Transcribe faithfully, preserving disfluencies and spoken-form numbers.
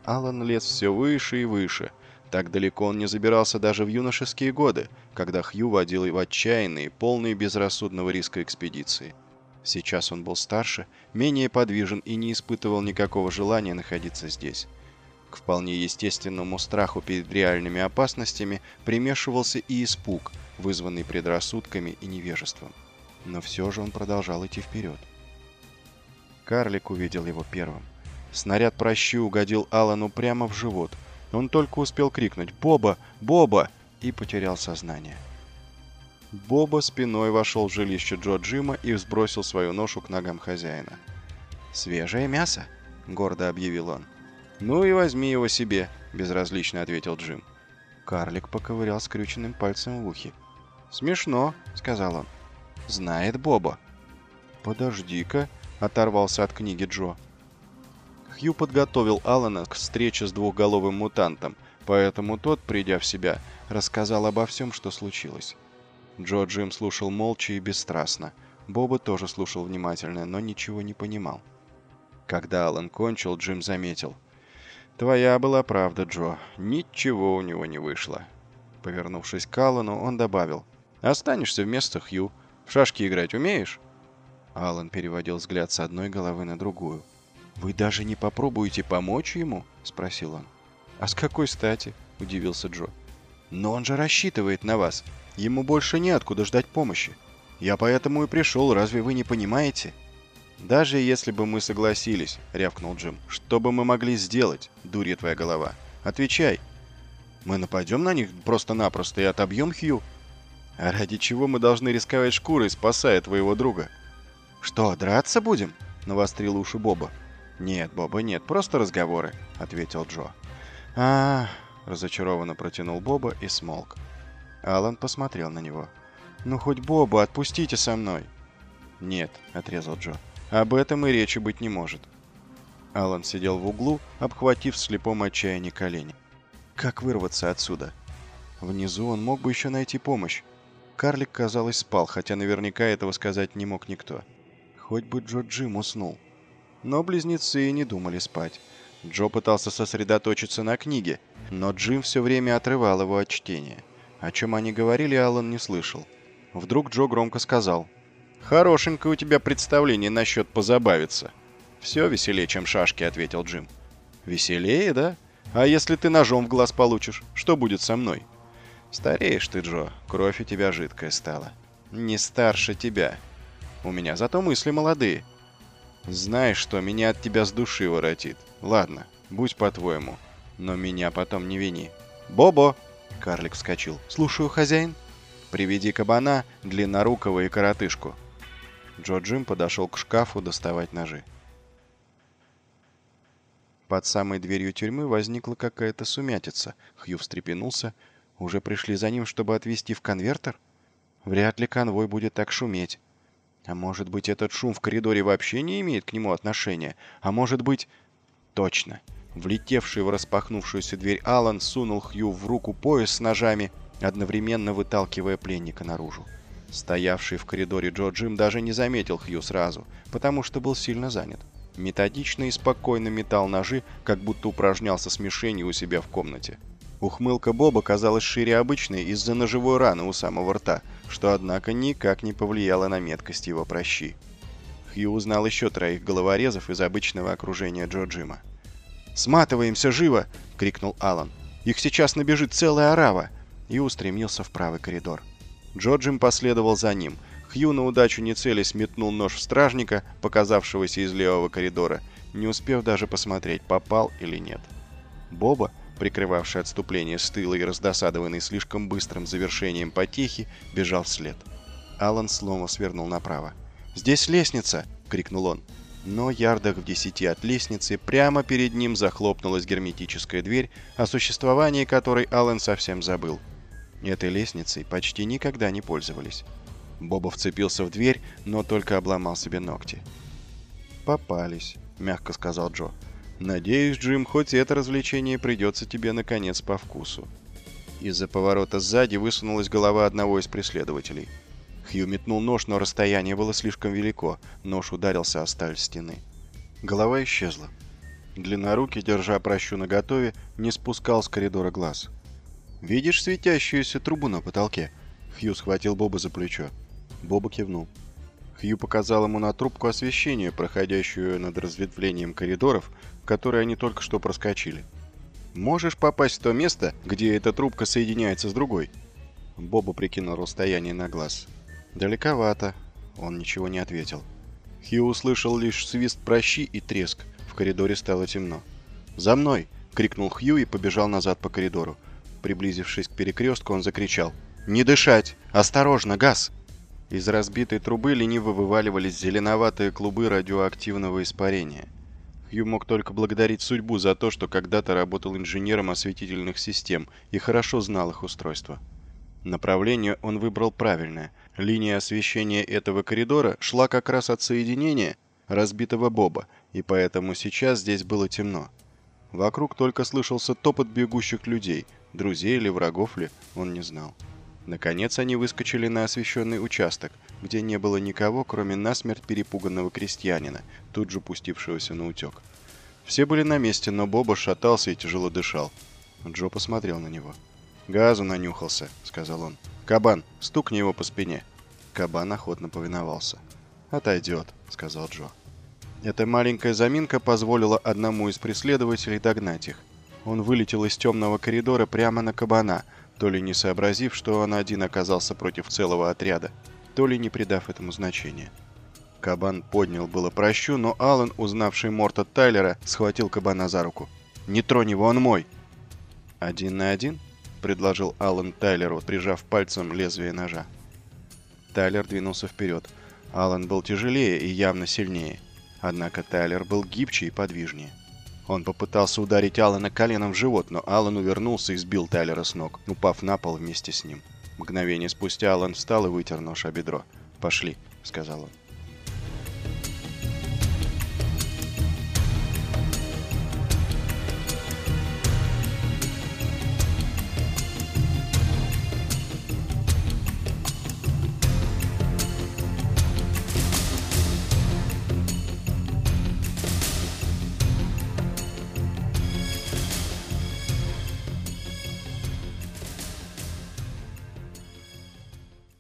Алан лез все выше и выше. Так далеко он не забирался даже в юношеские годы, когда Хью водил в отчаянные, полные безрассудного риска экспедиции. Сейчас он был старше, менее подвижен и не испытывал никакого желания находиться здесь. К вполне естественному страху перед реальными опасностями примешивался и испуг, вызванный предрассудками и невежеством. Но все же он продолжал идти вперед. Карлик увидел его первым. Снаряд прощи угодил Алану прямо в живот. Он только успел крикнуть «Боба! Боба!» и потерял сознание. Боба спиной вошел в жилище Джо Джима и сбросил свою ношу к ногам хозяина. «Свежее мясо!» — гордо объявил он. «Ну и возьми его себе», — безразлично ответил Джим. Карлик поковырял скрюченным пальцем в ухе. «Смешно», — сказал он. «Знает Боба». «Подожди-ка», — оторвался от книги Джо. Хью подготовил Алана к встрече с двухголовым мутантом, поэтому тот, придя в себя, рассказал обо всем, что случилось. Джо Джим слушал молча и бесстрастно. Боба тоже слушал внимательно, но ничего не понимал. Когда Алан кончил, Джим заметил. «Твоя была правда, Джо. Ничего у него не вышло». Повернувшись к Алану, он добавил. «Останешься вместо Хью. В шашки играть умеешь?» Алан переводил взгляд с одной головы на другую. «Вы даже не попробуете помочь ему?» — спросил он. «А с какой стати?» — удивился Джо. «Но он же рассчитывает на вас. Ему больше неоткуда ждать помощи. Я поэтому и пришел, разве вы не понимаете?» «Даже если бы мы согласились», — рявкнул Джим, — «что бы мы могли сделать, дурья твоя голова? Отвечай. Мы нападем на них просто-напросто и отобьем Хью? А ради чего мы должны рисковать шкурой, спасая твоего друга?» «Что, драться будем?» — навострил уши Боба. «Нет, Боба, нет, просто разговоры», — ответил Джо. а разочарованно протянул Боба и смолк. Алан посмотрел на него. «Ну хоть Боба, отпустите со мной!» «Нет», — отрезал Джо, — «об этом и речи быть не может». Алан сидел в углу, обхватив в слепом отчаянии колени. Как вырваться отсюда? Внизу он мог бы еще найти помощь. Карлик, казалось, спал, хотя наверняка этого сказать не мог никто. Хоть бы Джо Джим уснул. Но близнецы и не думали спать. Джо пытался сосредоточиться на книге, но Джим все время отрывал его от чтения. О чем они говорили, Алан не слышал. Вдруг Джо громко сказал: «Хорошенькое у тебя представление насчет позабавиться». «Все веселее, чем шашки», — ответил Джим. «Веселее, да? А если ты ножом в глаз получишь, что будет со мной?» «Стареешь ты, Джо, кровь у тебя жидкая стала». «Не старше тебя. У меня зато мысли молодые». «Знаешь что, меня от тебя с души воротит. Ладно, будь по-твоему, но меня потом не вини». «Бобо!» — карлик вскочил. «Слушаю, хозяин». «Приведи кабана, длиннорукого и коротышку». Джо Джим подошел к шкафу доставать ножи. Под самой дверью тюрьмы возникла какая-то сумятица. Хью встрепенулся. Уже пришли за ним, чтобы отвезти в конвертер? Вряд ли конвой будет так шуметь. А может быть, этот шум в коридоре вообще не имеет к нему отношения? А может быть... Точно. Влетевший в распахнувшуюся дверь Алан сунул Хью в руку пояс с ножами, одновременно выталкивая пленника наружу. Стоявший в коридоре Джо Джим даже не заметил Хью сразу, потому что был сильно занят. Методично и спокойно метал ножи, как будто упражнялся с мишенью у себя в комнате. Ухмылка Боба казалась шире обычной из-за ножевой раны у самого рта, что, однако, никак не повлияло на меткость его прощи. Хью узнал еще троих головорезов из обычного окружения Джо Джима. «Сматываемся, живо!» — крикнул Алан. «Их сейчас набежит целая орава!» И устремился в правый коридор. Джо Джим последовал за ним. Хью на удачу не целясь метнул нож в стражника, показавшегося из левого коридора, не успев даже посмотреть, попал или нет. Боба, прикрывавший отступление с тыла и раздосадованный слишком быстрым завершением потехи, бежал вслед. Алан снова свернул направо. «Здесь лестница!» — крикнул он. Но ярдах в десяти от лестницы прямо перед ним захлопнулась герметическая дверь, о существовании которой Алан совсем забыл. Этой лестницей почти никогда не пользовались. Боба вцепился в дверь, но только обломал себе ногти. «Попались», — мягко сказал Джо. «Надеюсь, Джим, хоть это развлечение придется тебе наконец по вкусу». Из-за поворота сзади высунулась голова одного из преследователей. Хью метнул нож, но расстояние было слишком велико. Нож ударился о сталь стены. Голова исчезла. Длиннорукий, держа пращу наготове, не спускал с коридора глаз. «Видишь светящуюся трубу на потолке?» Хью схватил Боба за плечо. Боба кивнул. Хью показал ему на трубку освещения, проходящую над разветвлением коридоров, которые они только что проскочили. «Можешь попасть в то место, где эта трубка соединяется с другой?» Боба прикинул расстояние на глаз. «Далековато». Он ничего не ответил. Хью услышал лишь свист пращи и треск. В коридоре стало темно. «За мной!» — крикнул Хью и побежал назад по коридору. Приблизившись к перекрестку, он закричал: «Не дышать! Осторожно, газ!» Из разбитой трубы лениво вываливались зеленоватые клубы радиоактивного испарения. Хью мог только благодарить судьбу за то, что когда-то работал инженером осветительных систем и хорошо знал их устройство. Направление он выбрал правильное. Линия освещения этого коридора шла как раз от соединения разбитого Боба, и поэтому сейчас здесь было темно. Вокруг только слышался топот бегущих людей, друзей или врагов ли, он не знал. Наконец они выскочили на освещенный участок, где не было никого, кроме насмерть перепуганного крестьянина, тут же пустившегося на утек. Все были на месте, но Боба шатался и тяжело дышал. Джо посмотрел на него. «Газу нанюхался», — сказал он. «Кабан, стукни его по спине». Кабан охотно повиновался. «Отойдет», — сказал Джо. Эта маленькая заминка позволила одному из преследователей догнать их. Он вылетел из темного коридора прямо на кабана, то ли не сообразив, что он один оказался против целого отряда, то ли не придав этому значения. Кабан поднял было пращу, но Аллен, узнавший Морта Тайлера, схватил кабана за руку. «Не тронь его, он мой!» «Один на один?» — предложил Аллен Тайлеру, прижав пальцем лезвие ножа. Тайлер двинулся вперед. Аллен был тяжелее и явно сильнее. Однако Тайлер был гибче и подвижнее. Он попытался ударить Аллена коленом в живот, но Аллен увернулся и сбил Тайлера с ног, упав на пол вместе с ним. Мгновение спустя Аллен встал и вытер нож о бедро. «Пошли», — сказал он.